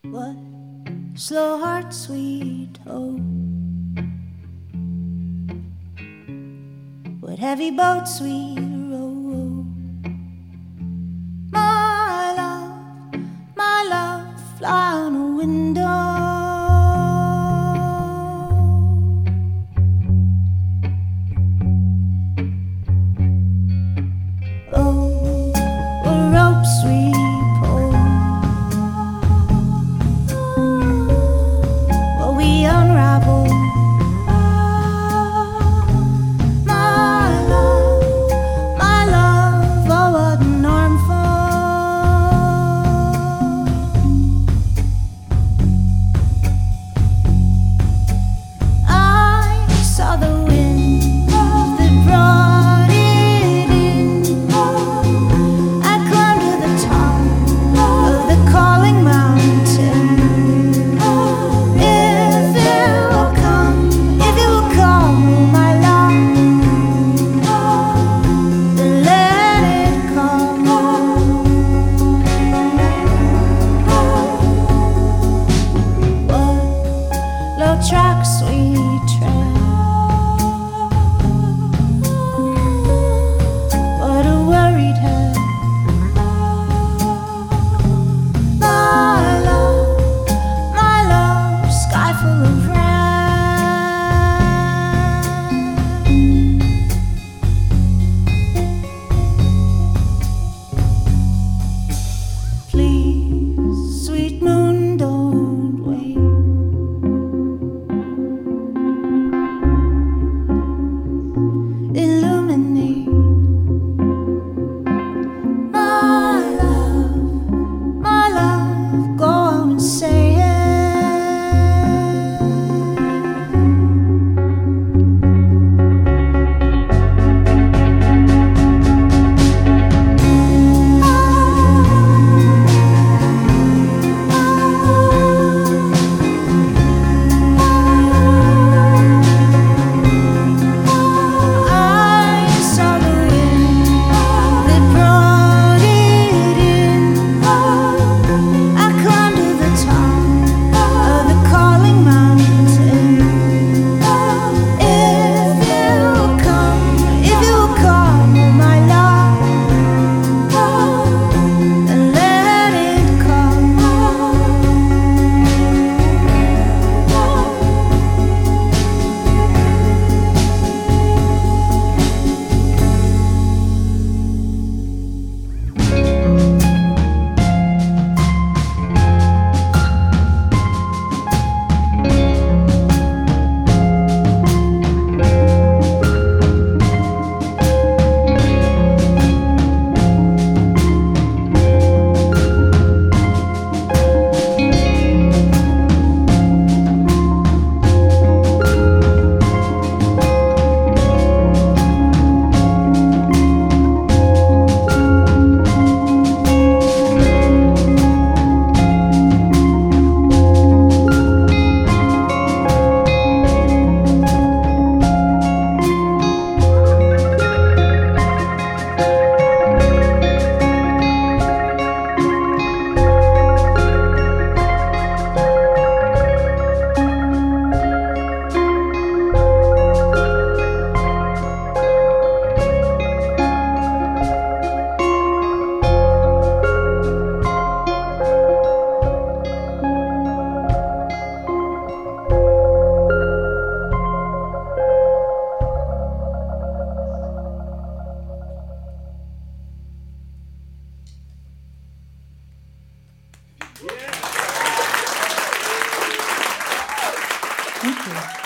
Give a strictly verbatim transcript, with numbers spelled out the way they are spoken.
What slow heart, sweet hope? What heavy boat, sweet row? My love, my love, fly on a window. Oh, a rope, sweet pole. What we unravel. Track, sweet track. What a worried head. My love, my love, sky full of rain. Please, sweet moon, don't wait. Illuminate my love, my love, go on and say it. Thank you.